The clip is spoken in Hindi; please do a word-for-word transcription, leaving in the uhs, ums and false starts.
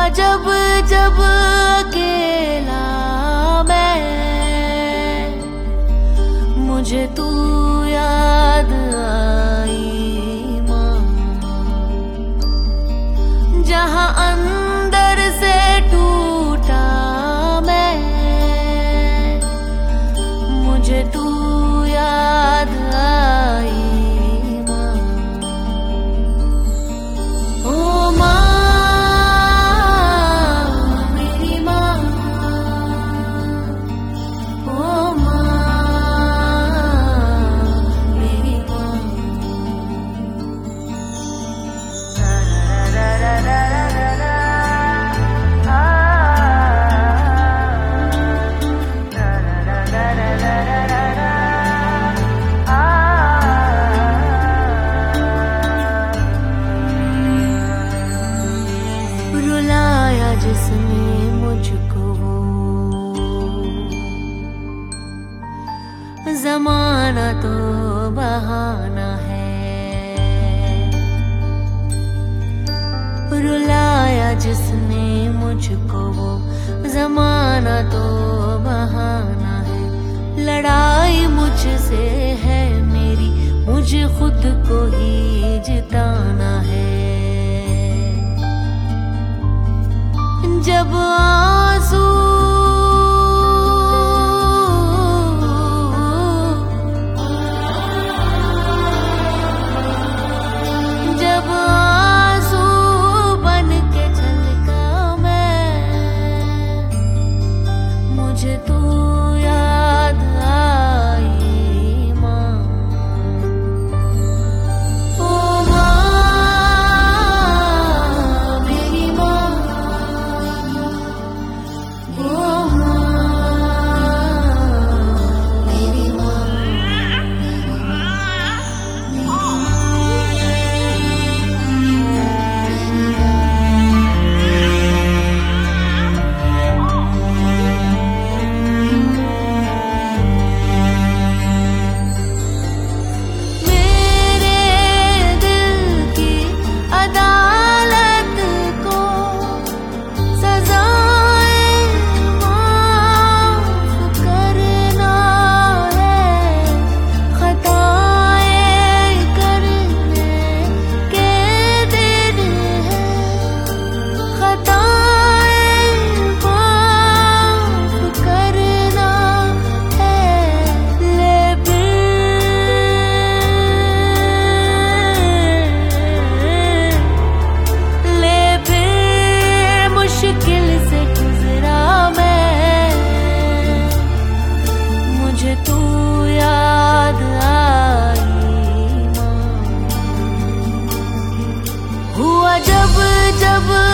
जब जब अकेला मैं, मुझे तू याद आई माँ। जहाँ अंदर से टूटा मैं, मुझे तू याद आई माँ। ओ माँ, रुलाया जिसने मुझको ज़माना तो बहाना है। रुलाया जिसने मुझको वो ज़माना तो बहाना है। लड़ाई मुझसे है मेरी, मुझे खुद को ही जिताना है। जब आंसू जब आंसू बन के छलका मैं, मुझे तू याद आई माँ। ओ माँ, मेरी माँ, मुझे तू याद आई माँ। हुआ जब जब